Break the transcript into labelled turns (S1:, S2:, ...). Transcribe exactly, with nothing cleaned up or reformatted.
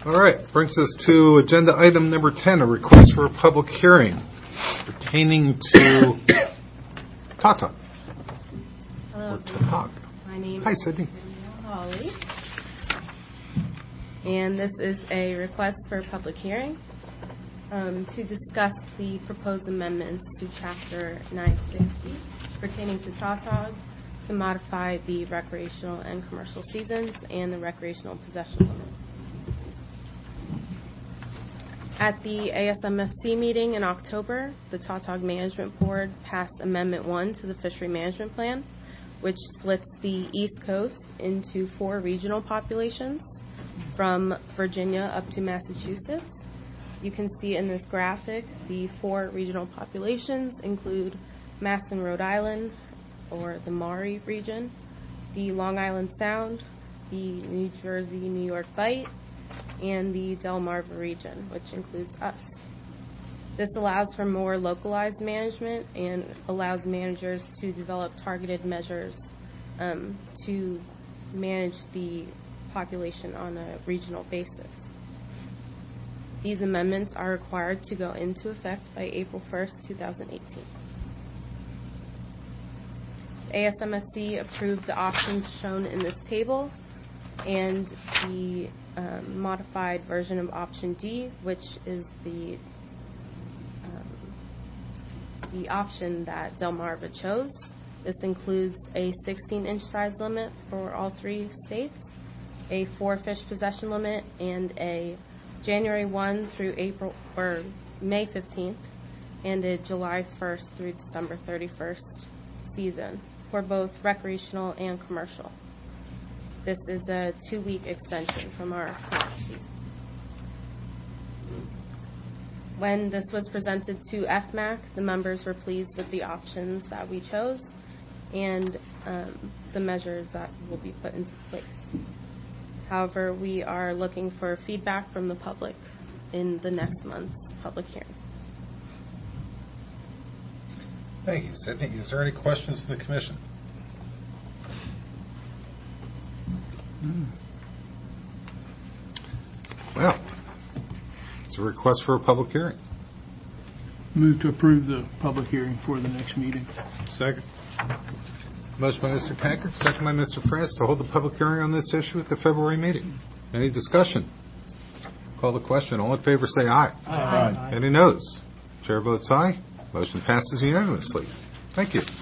S1: All right, brings us to agenda item number ten, a request for a public hearing pertaining to Tata.
S2: Hello.
S1: Or Tatag.
S2: My name
S1: Hi,
S2: is
S1: Sydney.
S2: Holly. And this is a request for a public hearing um, to discuss the proposed amendments to Chapter nine sixty pertaining to Tautog to modify the recreational and commercial seasons and the recreational possession limit. At the A S M F C meeting in October, the Tautog Management Board passed Amendment one to the Fishery Management Plan, which splits the East Coast into four regional populations from Virginia up to Massachusetts. You can see in this graphic the four regional populations include Maston, Rhode Island, or the Maury region, the Long Island Sound, the New Jersey, New York Bight, and the Delmarva region, which includes us. This allows for more localized management and allows managers to develop targeted measures um, to manage the population on a regional basis. These amendments are required to go into effect by April first, two thousand eighteen. A S M F C approved the options shown in this table and the um, modified version of option D, which is the um, the option that Delmarva chose. This includes a sixteen inch size limit for all three states, a four fish possession limit, and a January first through April or May fifteenth, and a July first through December thirty-first season for both recreational and commercial. This is a two-week extension from our current season. When this was presented to F M A C, the members were pleased with the options that we chose and um, the measures that will be put into place. However, we are looking for feedback from the public in the next month's public hearing.
S1: Thank you, Sydney. Is there any questions from the Commission? Hmm. Well, it's a request for a public hearing.
S3: Move to approve the public hearing for the next meeting.
S1: Second. Motion by Mister Tankard, second by Mister France to hold the public hearing on this issue at the February meeting. Any discussion? Call the question. All in favor say aye.
S3: Aye.
S1: Any noes? Chair votes aye. Motion passes unanimously. Thank you.